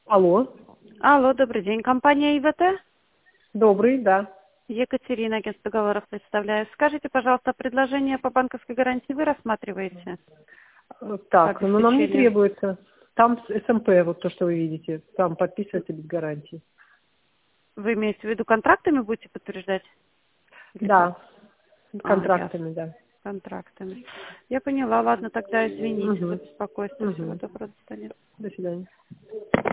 Алло, Алло, добрый день. Компания ИВТ? добрый, да. Екатерина, агентство договоров представляю. Скажите, пожалуйста, предложение по банковской гарантии вы рассматриваете по Так, но нам не обеспечению? требуется. Там СМП, вот то, что вы видите, там подписывается без гарантии. Вы имеете в виду контрактами будете подтверждать? Или как? Да, Ясно. контрактами, да. Контрактами. Я поняла. Ладно, тогда извините за Угу. беспокойство. Всего Угу. доброго. До свидания. До свидания.